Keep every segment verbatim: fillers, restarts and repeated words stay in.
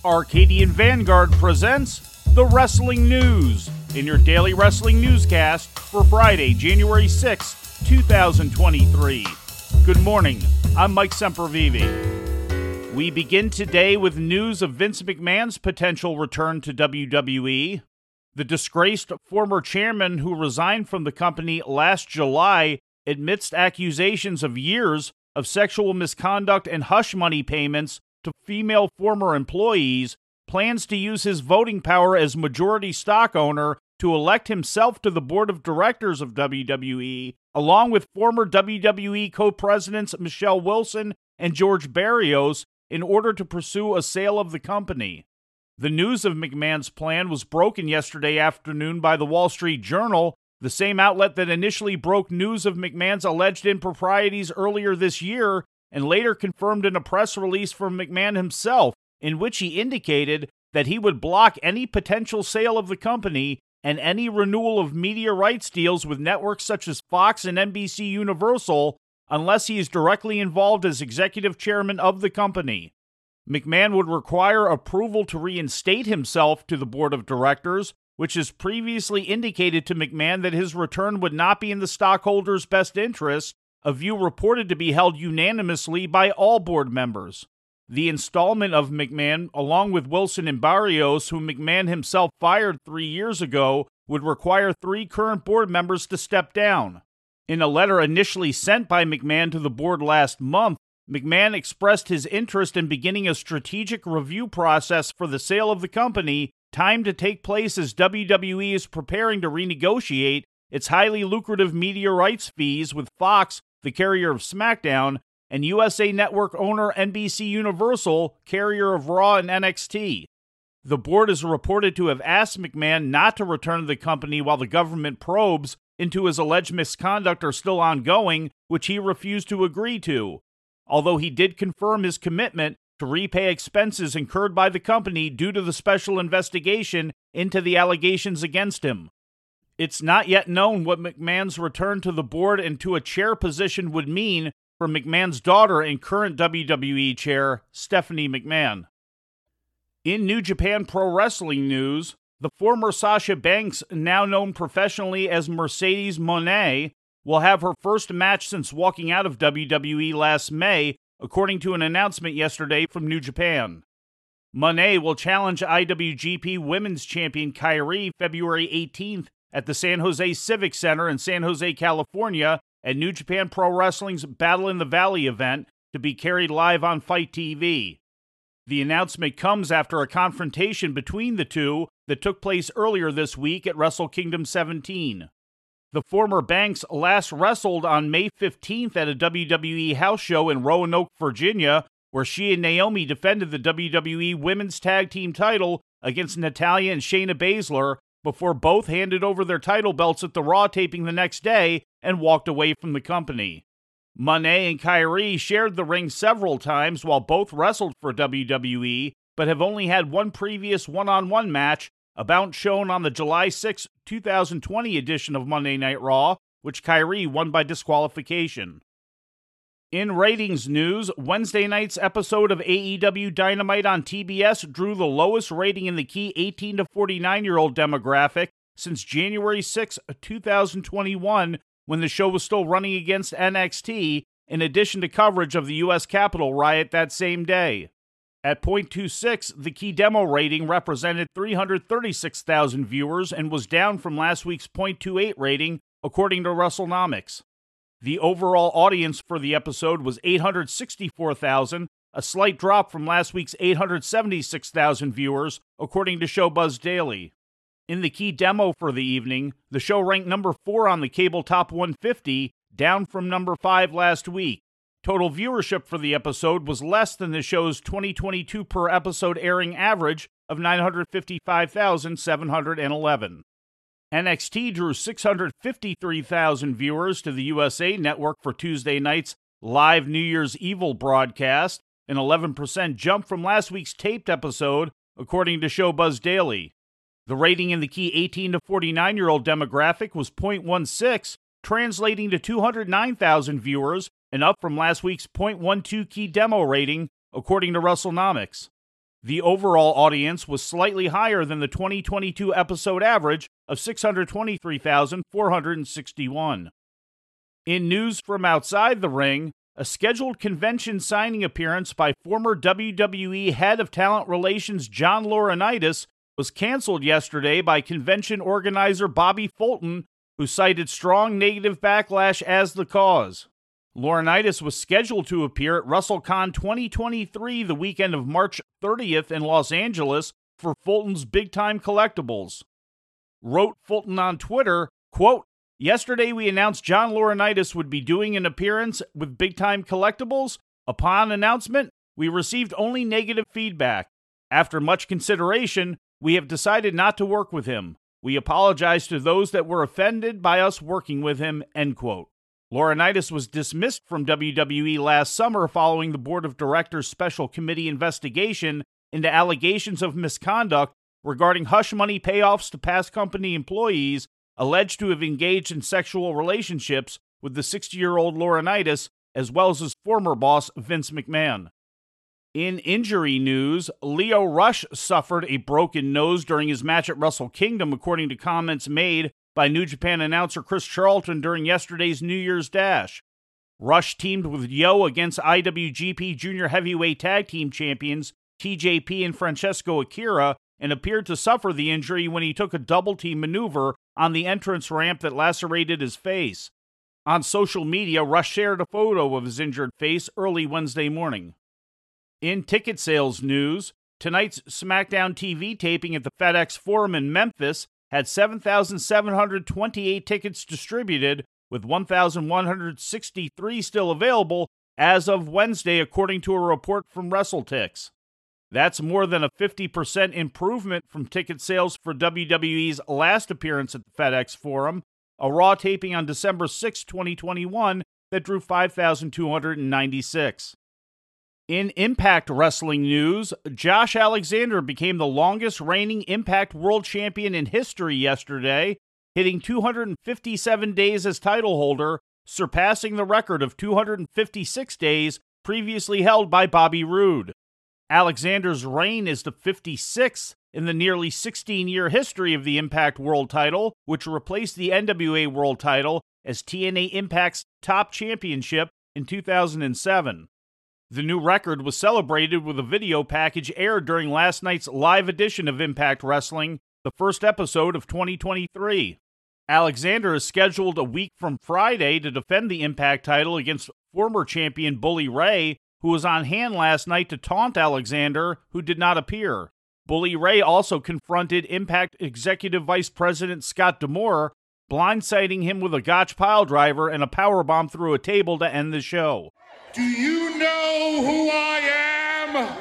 Arcadian Vanguard presents The Wrestling News in your daily wrestling newscast for Friday, January sixth, twenty twenty-three. Good morning, I'm Mike Sempervive. We begin today with news of Vince McMahon's potential return to W W E. The disgraced former chairman who resigned from the company last July amidst accusations of years of sexual misconduct and hush money payments to female former employees, plans to use his voting power as majority stock owner to elect himself to the board of directors of W W E, along with former W W E co-presidents Michelle Wilson and George Barrios, in order to pursue a sale of the company. The news of McMahon's plan was broken yesterday afternoon by the Wall Street Journal, the same outlet that initially broke news of McMahon's alleged improprieties earlier this year, and later confirmed in a press release from McMahon himself, in which he indicated that he would block any potential sale of the company and any renewal of media rights deals with networks such as Fox and N B C Universal unless he is directly involved as executive chairman of the company. McMahon would require approval to reinstate himself to the board of directors, which has previously indicated to McMahon that his return would not be in the stockholders' best interest, a view reported to be held unanimously by all board members. The installment of McMahon, along with Wilson and Barrios, whom McMahon himself fired three years ago, would require three current board members to step down. In a letter initially sent by McMahon to the board last month, McMahon expressed his interest in beginning a strategic review process for the sale of the company, timed to take place as W W E is preparing to renegotiate its highly lucrative media rights fees with Fox, the carrier of SmackDown, and U S A Network owner N B C Universal, carrier of Raw and N X T. The board is reported to have asked McMahon not to return to the company while the government probes into his alleged misconduct are still ongoing, which he refused to agree to, although he did confirm his commitment to repay expenses incurred by the company due to the special investigation into the allegations against him. It's not yet known what McMahon's return to the board and to a chair position would mean for McMahon's daughter and current W W E chair, Stephanie McMahon. In New Japan Pro Wrestling news, the former Sasha Banks, now known professionally as Mercedes Moné, will have her first match since walking out of W W E last May, according to an announcement yesterday from New Japan. Moné will challenge I W G P Women's Champion Kairi February eighteenth at the San Jose Civic Center in San Jose, California, at New Japan Pro Wrestling's Battle in the Valley event, to be carried live on Fight T V. The announcement comes after a confrontation between the two that took place earlier this week at Wrestle Kingdom seventeen. The former Banks last wrestled on May fifteenth at a W W E house show in Roanoke, Virginia, where she and Naomi defended the W W E Women's Tag Team title against Natalya and Shayna Baszler, before both handed over their title belts at the Raw taping the next day and walked away from the company. Moné and Kairi shared the ring several times while both wrestled for W W E, but have only had one previous one-on-one match, a bout shown on the July sixth, twenty twenty edition of Monday Night Raw, which Kairi won by disqualification. In ratings news, Wednesday night's episode of A E W Dynamite on T B S drew the lowest rating in the key eighteen to forty-nine-year-old demographic since January sixth, twenty twenty-one, when the show was still running against N X T, in addition to coverage of the U S Capitol riot that same day. At point two six, the key demo rating represented three hundred thirty-six thousand viewers and was down from last week's point two eight rating, according to WrestleNomics. The overall audience for the episode was eight hundred sixty-four thousand, a slight drop from last week's eight hundred seventy-six thousand viewers, according to Showbuzz Daily. In the key demo for the evening, the show ranked number four on the cable top one fifty, down from number five last week. Total viewership for the episode was less than the show's twenty twenty-two per episode airing average of nine hundred fifty-five thousand seven hundred eleven. N X T drew six hundred fifty-three thousand viewers to the U S A Network for Tuesday night's live New Year's Evil broadcast, an eleven percent jump from last week's taped episode, according to Showbuzz Daily. The rating in the key eighteen to forty-nine-year-old demographic was point one six, translating to two hundred nine thousand viewers, and up from last week's point one two key demo rating, according to WrestleNomics. The overall audience was slightly higher than the twenty twenty-two episode average of six hundred twenty-three thousand four hundred sixty-one. In news from outside the ring, a scheduled convention signing appearance by former W W E Head of Talent Relations John Laurinaitis was canceled yesterday by convention organizer Bobby Fulton, who cited strong negative backlash as the cause. Laurinaitis was scheduled to appear at WrestleCon twenty twenty-three the weekend of March thirtieth in Los Angeles for Fulton's Big Time Collectibles. Wrote Fulton on Twitter, quote, "Yesterday we announced John Laurinaitis would be doing an appearance with Big Time Collectibles. Upon announcement, we received only negative feedback. After much consideration, we have decided not to work with him. We apologize to those that were offended by us working with him," end quote. Laurinaitis was dismissed from W W E last summer following the Board of Directors Special Committee investigation into allegations of misconduct regarding hush money payoffs to past company employees alleged to have engaged in sexual relationships with the sixty-year-old Laurinaitis, as well as his former boss, Vince McMahon. In injury news, Lio Rush suffered a broken nose during his match at Wrestle Kingdom, according to comments made by New Japan announcer Chris Charlton during yesterday's New Year's Dash. Rush teamed with Yo against I W G P Junior Heavyweight Tag Team Champions T J P and Francesco Akira and appeared to suffer the injury when he took a double-team maneuver on the entrance ramp that lacerated his face. On social media, Rush shared a photo of his injured face early Wednesday morning. In ticket sales news, tonight's SmackDown T V taping at the FedEx Forum in Memphis had seven thousand seven hundred twenty-eight tickets distributed, with one thousand one hundred sixty-three still available as of Wednesday, according to a report from WrestleTix. That's more than a fifty percent improvement from ticket sales for W W E's last appearance at the FedEx Forum, a Raw taping on December sixth, twenty twenty-one, that drew five thousand two hundred ninety-six. In Impact Wrestling news, Josh Alexander became the longest reigning Impact World Champion in history yesterday, hitting two hundred fifty-seven days as title holder, surpassing the record of two hundred fifty-six days previously held by Bobby Roode. Alexander's reign is the fifty-sixth in the nearly sixteen-year history of the Impact World title, which replaced the N W A World title as T N A Impact's top championship in two thousand seven. The new record was celebrated with a video package aired during last night's live edition of Impact Wrestling, the first episode of twenty twenty-three. Alexander is scheduled a week from Friday to defend the Impact title against former champion Bully Ray, who was on hand last night to taunt Alexander, who did not appear. Bully Ray also confronted Impact Executive Vice President Scott D'Amore, blindsiding him with a Gotch piledriver and a powerbomb through a table to end the show. Do you know who I am?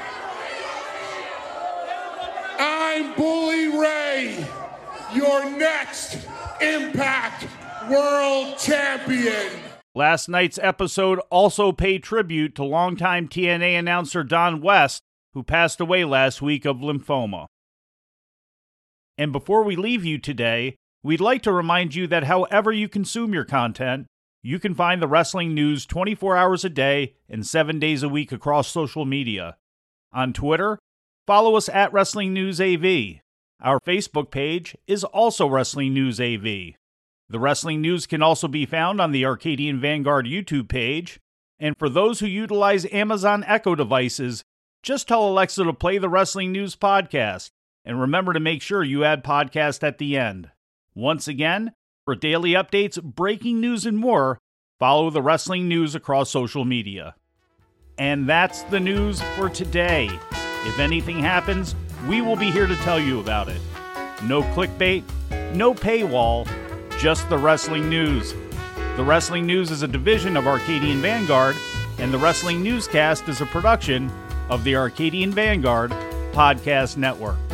I'm Bully Ray, your next Impact World Champion. Last night's episode also paid tribute to longtime T N A announcer Don West, who passed away last week of lymphoma. And before we leave you today, we'd like to remind you that however you consume your content, you can find the wrestling news twenty-four hours a day and seven days a week across social media. On Twitter, follow us at Wrestling News A V. Our Facebook page is also Wrestling News A V. The Wrestling News can also be found on the Arcadian Vanguard YouTube page. And for those who utilize Amazon Echo devices, just tell Alexa to play the Wrestling News podcast. And remember to make sure you add podcast at the end. Once again, for daily updates, breaking news, and more, follow the Wrestling News across social media. And that's the news for today. If anything happens, we will be here to tell you about it. No clickbait, no paywall, just the Wrestling News. The Wrestling News is a division of Arcadian Vanguard, and the Wrestling Newscast is a production of the Arcadian Vanguard Podcast Network.